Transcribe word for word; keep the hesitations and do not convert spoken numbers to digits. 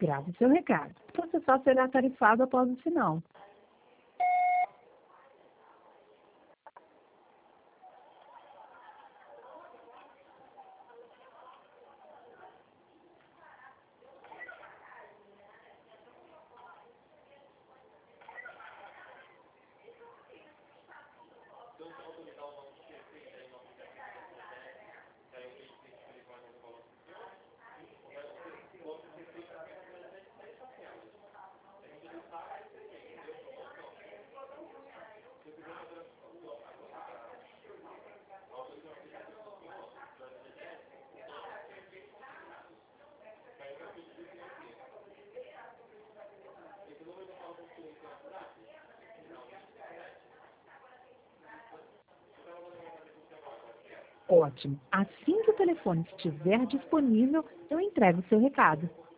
Grave seu recado. Você só será tarifado após o sinal. Ótimo. Assim que o telefone estiver disponível, eu entrego o seu recado.